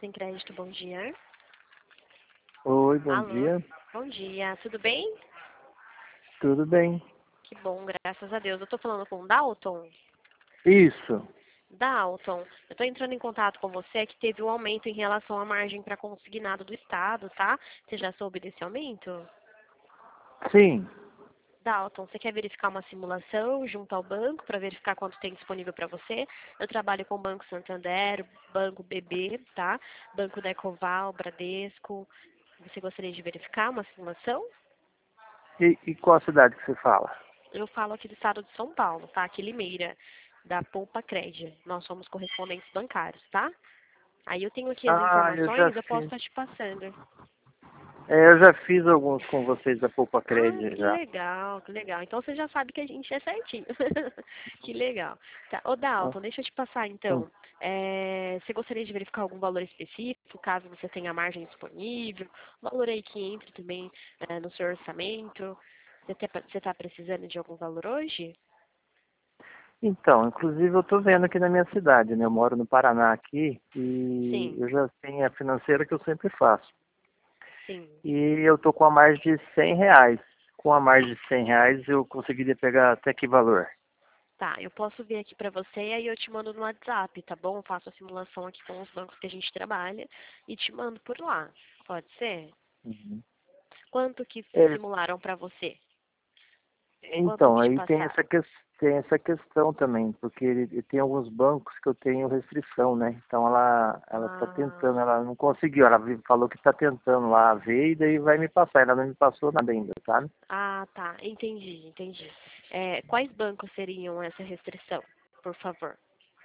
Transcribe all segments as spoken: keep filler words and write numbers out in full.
Sem crédito, bom dia. Oi, bom Alô, dia. bom dia, tudo bem? Tudo bem? Que bom, graças a Deus. Eu tô falando com o Dalton. Isso. Dalton, eu tô entrando em contato com você que teve um aumento em relação à margem para consignado do Estado, tá? Você já soube desse aumento? Sim. Dalton, você quer verificar uma simulação junto ao banco para verificar quanto tem disponível para você? Eu trabalho com o Banco Santander, Banco B B, tá? Banco da Ecoval, Bradesco. Você gostaria de verificar uma simulação? E, e qual cidade que você fala? Eu falo aqui do estado de São Paulo, tá? Aqui Limeira, da Poupa Cred. Nós somos correspondentes bancários, tá? Aí eu tenho aqui as Ah, eu já informações, eu posso fiz. estar te passando. É, eu já fiz alguns com vocês da Poupa Ah, Cred que já. legal, que legal. Então você já sabe que a gente é certinho. Que legal. Tá. Ô Ah, Dalton, deixa eu te passar sim. então. É, você gostaria de verificar algum valor específico, caso você tenha margem disponível? Valor aí que entre também é, no seu orçamento? Você está precisando de algum valor hoje? Então, inclusive eu tô vendo aqui na minha cidade, né? Eu moro no Paraná aqui e Sim, eu já tenho a financeira que eu sempre faço. sim. E eu tô com a margem de cem reais. Com a margem de cem reais eu conseguiria pegar até que valor? Tá, eu posso ver aqui pra você e aí eu te mando no WhatsApp, tá bom? Eu faço a simulação aqui com os bancos que a gente trabalha e te mando por lá. Pode ser? Uhum. Quanto que É, simularam pra você? Quanto então, que te aí tem essa, passaram? ques- tem essa questão também, porque ele, ele tem alguns bancos que eu tenho restrição, né? Então ela ela está Ah, tentando, ela não conseguiu, ela vi- falou que está tentando lá ver e daí vai me passar. Ela não me passou nada ainda, sabe? ah, tá. Entendi, entendi. É, quais bancos seriam essa restrição, por favor?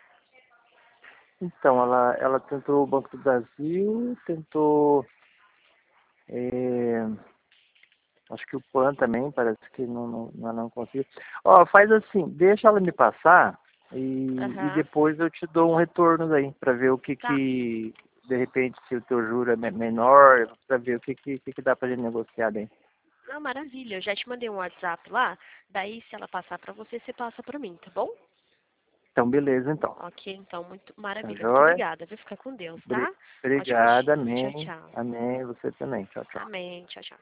Então, ela, ela tentou o Banco do Brasil, tentou, eh, acho que o Pan também, parece que não, não, ela não conseguiu. Ó, faz assim, deixa ela me passar e, e Aham, depois eu te dou um retorno daí, para ver o que tá. que, de repente, se o teu juro é me- menor, para ver o que que, que que dá pra gente negociar daí. Não, maravilha. Eu já te mandei um WhatsApp lá. Daí, se ela passar pra você, você passa pra mim, tá bom? Então, beleza, então. Ok, então, muito Tá maravilha. Muito joia? obrigada, viu? Fica com Deus, Bri- tá? Ótimo Obrigada, dia. Tchau, amém. tchau. Amém, você também. Tchau, tchau. Amém. Tchau, tchau.